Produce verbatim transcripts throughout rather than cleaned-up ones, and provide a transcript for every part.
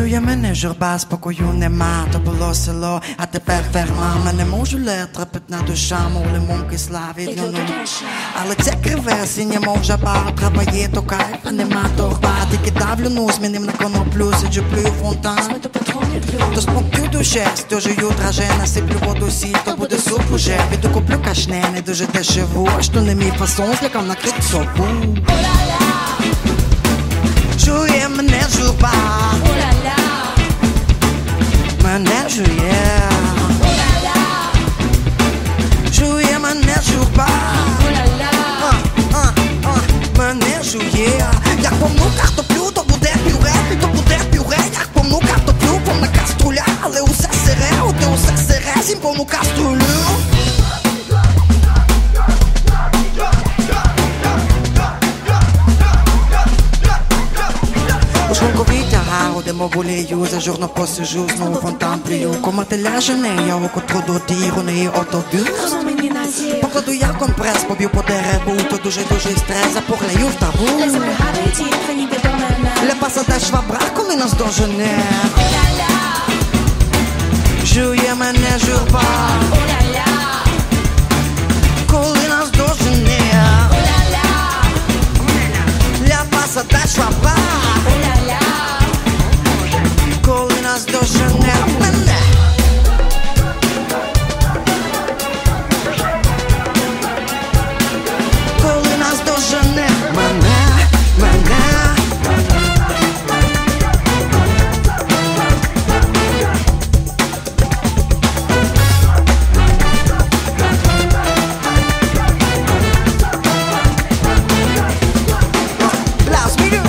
Чує мене журба, спокою нема, то було село, а тепер ферма. Мене можу летра, питна душа, мов лимон кисла від льону. Але це криве, синє, мов жаба, треба є то кайф, а нема торба. Тільки давлю, ну, змінив на коноплю, сиджу, плюю фонтан. То спокою душе, стежую драже, насиплю воду сіль, то буде суп уже. Піду куплю кашне, не дуже дешеву, а що не мій фасон, злякав накрит сопу. Чує мене журба, мене жує, чує мене журба, мене жує. Як помну картоплю, то буде пюре, то буде пюре. Як помну картоплю, повна каструля, але усе сире, оте усе сире, зім повну каструлю. Ходимо гулею, за журно посижу, знову фонтан плюю. Комати ляже не, я око труду діру, не автобус. Покладу я компрес, поб'ю по дереву, то дуже-дуже стрес, запоглею в траву. Ляпаса та швабра, коли нас дожене. Жує мене журба, коли нас дожене. Ляпаса та швабра, коли нас дожене мене. Коли нас дожене мене, мене. Last video.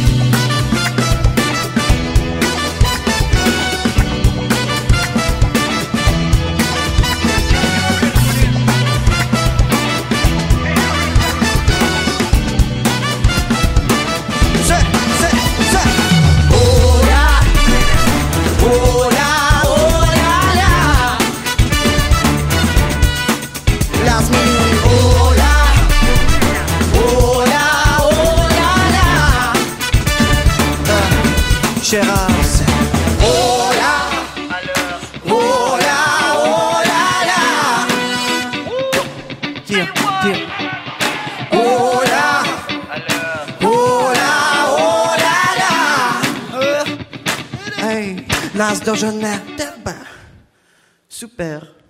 Chéras, oh là, oh là, oh là là. Tire, tire. Oh là, oh là, oh là là. Hey, nas dojene, super.